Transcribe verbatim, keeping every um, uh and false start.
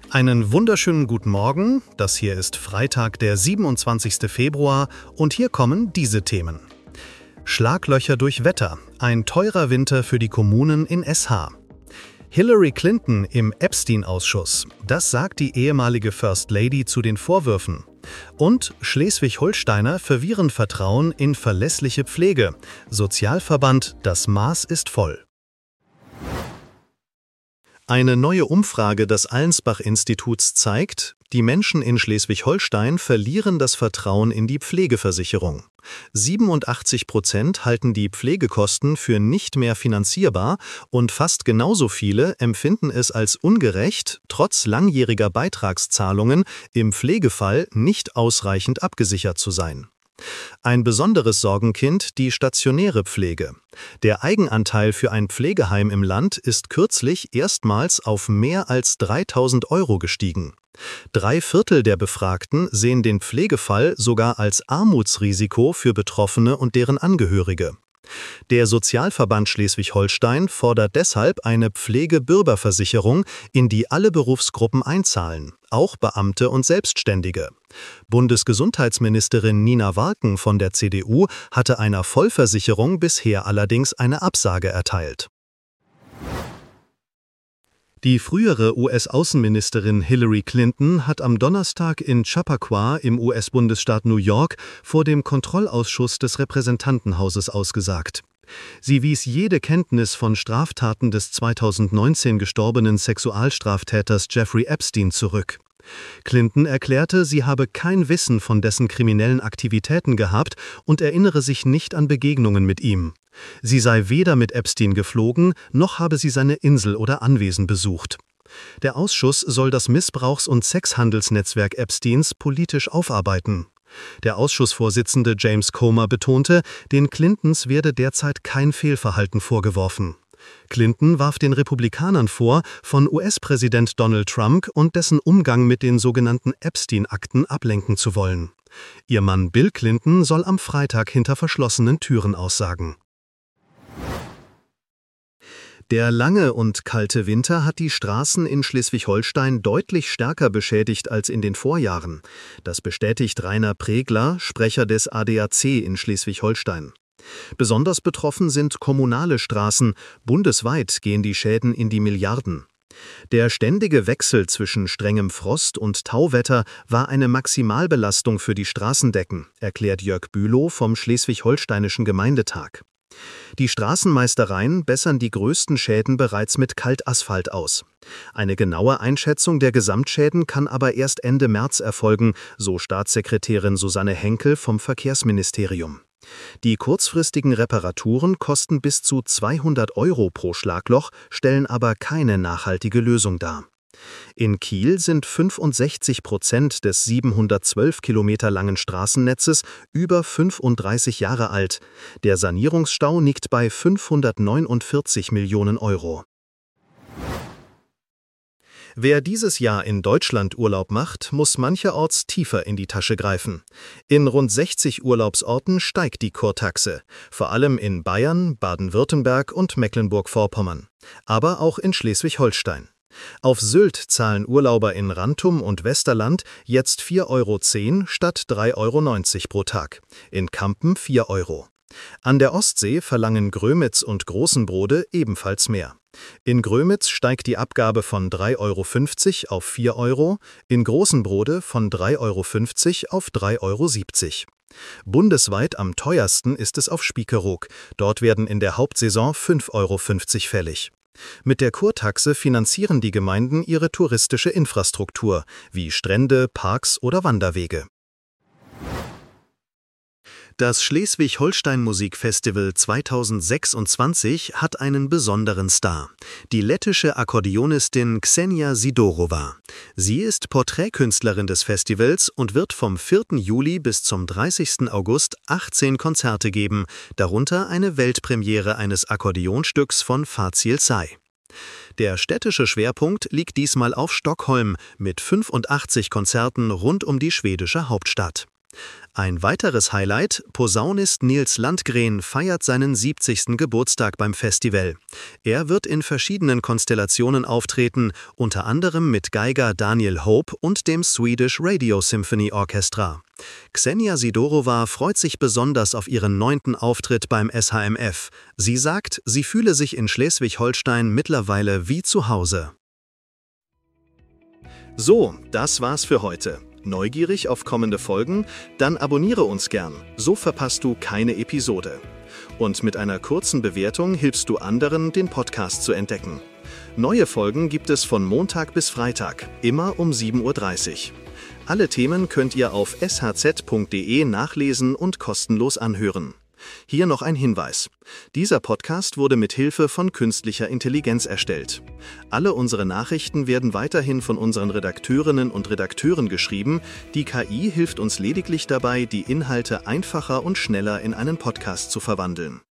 Einen wunderschönen guten Morgen, das hier ist Freitag, der siebenundzwanzigste Februar und hier kommen diese Themen. Schlaglöcher durch Wetter, ein teurer Winter für die Kommunen in S H. Hillary Clinton im Epstein-Ausschuss, das sagt die ehemalige First Lady zu den Vorwürfen. Und Schleswig-Holsteiner verlieren Vertrauen in verlässliche Pflege. Sozialverband, das Maß ist voll. Eine neue Umfrage des Allensbach-Instituts zeigt, die Menschen in Schleswig-Holstein verlieren das Vertrauen in die Pflegeversicherung. siebenundachtzig Prozent halten die Pflegekosten für nicht mehr finanzierbar und fast genauso viele empfinden es als ungerecht, trotz langjähriger Beitragszahlungen im Pflegefall nicht ausreichend abgesichert zu sein. Ein besonderes Sorgenkind die stationäre Pflege. Der Eigenanteil für ein Pflegeheim im Land ist kürzlich erstmals auf mehr als dreitausend Euro gestiegen. Drei Viertel der Befragten sehen den Pflegefall sogar als Armutsrisiko für Betroffene und deren Angehörige. Der Sozialverband Schleswig-Holstein fordert deshalb eine Pflegebürgerversicherung, in die alle Berufsgruppen einzahlen, auch Beamte und Selbstständige. Bundesgesundheitsministerin Nina Warken von der C D U hatte einer Vollversicherung bisher allerdings eine Absage erteilt. Die frühere U S-Außenministerin Hillary Clinton hat am Donnerstag in Chappaqua im U S-Bundesstaat New York vor dem Kontrollausschuss des Repräsentantenhauses ausgesagt. Sie wies jede Kenntnis von Straftaten des zweitausendneunzehn gestorbenen Sexualstraftäters Jeffrey Epstein zurück. Clinton erklärte, sie habe kein Wissen von dessen kriminellen Aktivitäten gehabt und erinnere sich nicht an Begegnungen mit ihm. Sie sei weder mit Epstein geflogen, noch habe sie seine Insel oder Anwesen besucht. Der Ausschuss soll das Missbrauchs- und Sexhandelsnetzwerk Epsteins politisch aufarbeiten. Der Ausschussvorsitzende James Comer betonte, den Clintons werde derzeit kein Fehlverhalten vorgeworfen. Clinton warf den Republikanern vor, von U S-Präsident Donald Trump und dessen Umgang mit den sogenannten Epstein-Akten ablenken zu wollen. Ihr Mann Bill Clinton soll am Freitag hinter verschlossenen Türen aussagen. Der lange und kalte Winter hat die Straßen in Schleswig-Holstein deutlich stärker beschädigt als in den Vorjahren. Das bestätigt Rainer Pregler, Sprecher des A D A C in Schleswig-Holstein. Besonders betroffen sind kommunale Straßen. Bundesweit gehen die Schäden in die Milliarden. Der ständige Wechsel zwischen strengem Frost und Tauwetter war eine Maximalbelastung für die Straßendecken, erklärt Jörg Bülow vom Schleswig-Holsteinischen Gemeindetag. Die Straßenmeistereien bessern die größten Schäden bereits mit Kaltasphalt aus. Eine genaue Einschätzung der Gesamtschäden kann aber erst Ende März erfolgen, so Staatssekretärin Susanne Henkel vom Verkehrsministerium. Die kurzfristigen Reparaturen kosten bis zu zweihundert Euro pro Schlagloch, stellen aber keine nachhaltige Lösung dar. In Kiel sind fünfundsechzig Prozent des siebenhundertzwölf Kilometer langen Straßennetzes über fünfunddreißig Jahre alt. Der Sanierungsstau liegt bei fünfhundertneunundvierzig Millionen Euro. Wer dieses Jahr in Deutschland Urlaub macht, muss mancherorts tiefer in die Tasche greifen. In rund sechzig Urlaubsorten steigt die Kurtaxe, vor allem in Bayern, Baden-Württemberg und Mecklenburg-Vorpommern, aber auch in Schleswig-Holstein. Auf Sylt zahlen Urlauber in Rantum und Westerland jetzt vier Euro zehn statt drei Euro neunzig pro Tag, in Kampen vier Euro. An der Ostsee verlangen Grömitz und Großenbrode ebenfalls mehr. In Grömitz steigt die Abgabe von drei Euro fünfzig auf vier Euro, in Großenbrode von drei Euro fünfzig auf drei Euro siebzig. Bundesweit am teuersten ist es auf Spiekeroog, dort werden in der Hauptsaison fünf Euro fünfzig fällig. Mit der Kurtaxe finanzieren die Gemeinden ihre touristische Infrastruktur, wie Strände, Parks oder Wanderwege. Das Schleswig-Holstein-Musikfestival zweitausendsechsundzwanzig hat einen besonderen Star, die lettische Akkordeonistin Ksenia Sidorova. Sie ist Porträtkünstlerin des Festivals und wird vom vierten Juli bis zum dreißigsten August achtzehn Konzerte geben, darunter eine Weltpremiere eines Akkordeonstücks von Fazil Say. Der städtische Schwerpunkt liegt diesmal auf Stockholm mit fünfundachtzig Konzerten rund um die schwedische Hauptstadt. Ein weiteres Highlight: Posaunist Nils Landgren feiert seinen siebzigsten Geburtstag beim Festival. Er wird in verschiedenen Konstellationen auftreten, unter anderem mit Geiger Daniel Hope und dem Swedish Radio Symphony Orchestra. Xenia Sidorova freut sich besonders auf ihren neunten Auftritt beim S H M F. Sie sagt, sie fühle sich in Schleswig-Holstein mittlerweile wie zu Hause. So, das war's für heute. Neugierig auf kommende Folgen? Dann abonniere uns gern, so verpasst du keine Episode. Und mit einer kurzen Bewertung hilfst du anderen, den Podcast zu entdecken. Neue Folgen gibt es von Montag bis Freitag, immer um sieben Uhr dreißig. Alle Themen könnt ihr auf s h z punkt d e nachlesen und kostenlos anhören. Hier noch ein Hinweis. Dieser Podcast wurde mit Hilfe von künstlicher Intelligenz erstellt. Alle unsere Nachrichten werden weiterhin von unseren Redakteurinnen und Redakteuren geschrieben. Die K I hilft uns lediglich dabei, die Inhalte einfacher und schneller in einen Podcast zu verwandeln.